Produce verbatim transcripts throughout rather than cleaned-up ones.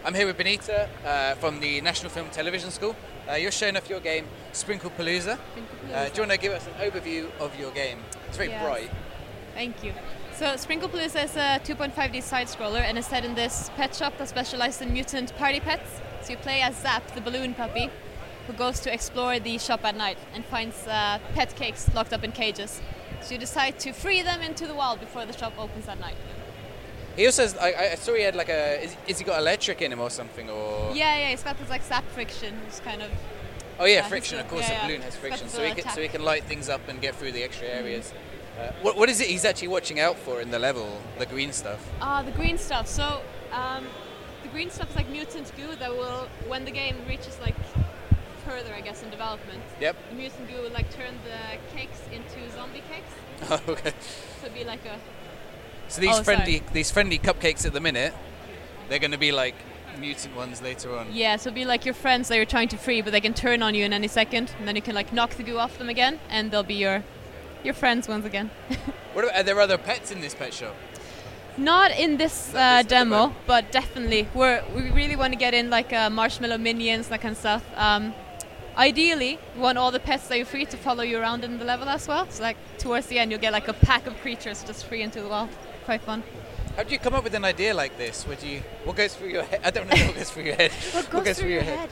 I'm here with Benita uh, from the National Film and Television School. Uh, you're showing off your game, Sprinklepalooza. Sprinklepalooza. Uh, do you want to give us an overview of your game? It's very yes. bright. Thank you. So Sprinklepalooza is a two point five D side-scroller and is set in this pet shop that specializes in mutant party pets. So you play as Zap, the balloon puppy, who goes to explore the shop at night and finds uh, pet cakes locked up in cages. So you decide to free them into the wild before the shop opens at night. He also has, I, I saw he had like a, is, is he got electric in him or something, or? Yeah, yeah, it's got this like Zap friction, it's kind of... Oh yeah, uh, friction, of course, yeah, the balloon yeah. has It's friction, got so he, this can, so he attack. can light things up and get through the extra areas. Uh, what, what is it he's actually watching out for in the level, the green stuff? Ah, the green stuff. So um, the green stuff is like mutant goo that will, when the game reaches like further, I guess, in development, Yep. the mutant goo will like turn the cakes into zombie cakes. Oh, okay. So it'd be like a... So these Oh, friendly, sorry. these friendly cupcakes at the minute, they're going to be like mutant ones later on. Yeah, so it'd be like your friends that you're trying to free, but they can turn on you in any second, and then you can like knock the goo off them again, and they'll be your your friends once again. What about, are there other pets in this pet shop? Not in this Not uh, this demo, demo. but definitely we're we really want to get in like uh, marshmallow minions, that kind of stuff. Um, ideally, we want all the pets that you're free to follow you around in the level as well. So like towards the end, you'll get like a pack of creatures just free into the wild. Quite fun. How do you come up with an idea like this? Would you? What goes through your head? I don't know what goes through your head. What goes, through your head?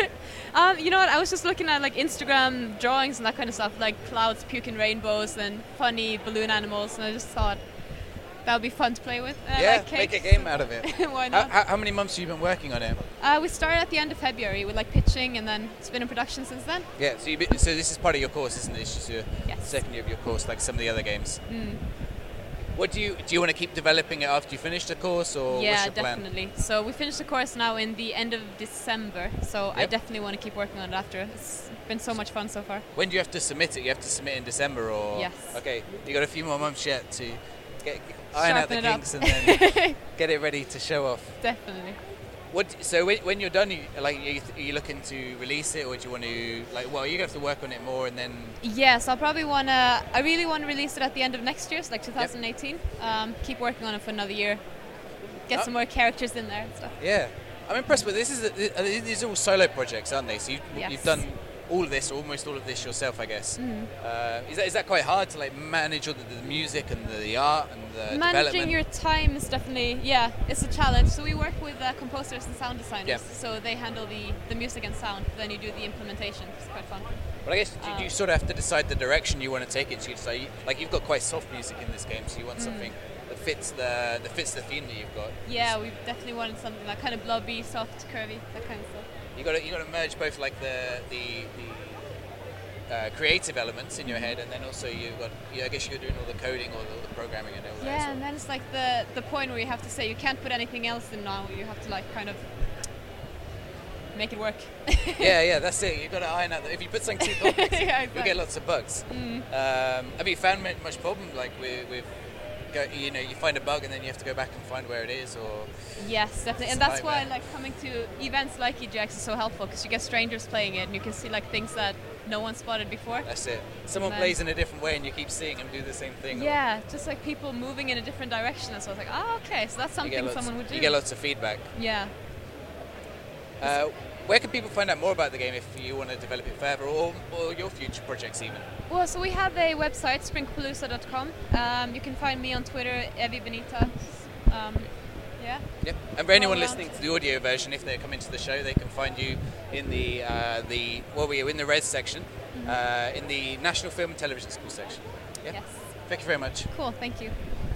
um, you know what? I was just looking at like Instagram drawings and that kind of stuff, like clouds puking rainbows and funny balloon animals, and I just thought that would be fun to play with. And I Yeah, like make a cakes. game out of it. Why How, not? how, how many months have you been working on it? Uh, we started at the end of February with like pitching, and then it's been in production since then. Yeah, so you be, so this is part of your course, isn't it? It's just your Yes. second year of your course, like some of the other games. Mm. What do you do? You want to keep developing it after you finish the course, or what's Yeah, your plan? definitely. So we finished the course now in the end of December, so I Yep. definitely want to keep working on it after. It's been so much fun so far. When do you have to submit it? You have to submit in December, or Yes. Okay, you got a few more months yet to get iron out the Sharpen it up. kinks and then get it ready to show off. Definitely. What? So when, when you're done, you, like, are you, are you looking to release it, or do you want to like? Well, you have to work on it more, and then Yes, I'll probably want to, I really want to release it at the end of next year, so like two thousand eighteen. Um, keep working on it for another year. Get Oh. some more characters in there and stuff. yeah, I'm impressed with this. Is a, these are all solo projects, aren't they? So you, Yes. you've done all of this, almost all of this yourself, I guess. Mhm. Uh, is that is that quite hard to like manage all the, the music and the, the art and the Managing development? your time is definitely, yeah, it's a challenge. So we work with uh, composers and sound designers, Yeah. so they handle the, the music and sound, then you do the implementation. It's quite fun. But I guess do, Um, you sort of have to decide the direction you want to take it. So you decide, like you've got quite soft music in this game, so you want Mm. something that fits the that fits the theme that you've got. Yeah, we definitely wanted something like kind of blobby, soft, curvy, that kind of stuff. You got to you got to merge both like the the, the uh, creative elements in your head, and then also you've got. You, I guess you're doing all the coding or the, the programming and all that. Yeah, so- and then it's like the the point where you have to say you can't put anything else in now. You have to like kind of make it work. yeah, yeah, that's it. You've got to iron out. The, if you put something too complex, Yeah, you'll exactly. get lots of bugs. Mm. Um, have you found mu- much problem like with, with go, you know, you find a bug and then you have to go back and find where it is, or Yes, definitely, It's and a that's why nightmare. like coming to events like E G X is so helpful because you get strangers playing it and you can see like things that no one spotted before. that's it. Someone Then- plays in a different way and you keep seeing them do the same thing. or Yeah, just like people moving in a different direction, and so I was like, oh, okay, so that's you get something lots, someone would do. You get lots of feedback. Yeah. Uh, where can people find out more about the game if you want to develop it further, or, or your future projects even? Well, so we have a website, sprinklepalooza dot com. Um, you can find me on Twitter, Evie Benita. Um, yeah. Yep. And for anyone All around. listening to the audio version, if they come into the show, they can find you in the uh, the well, we are in the res section, Mm-hmm. uh, in the National Film and Television School section. Yeah. Yes. Thank you very much. Cool. Thank you.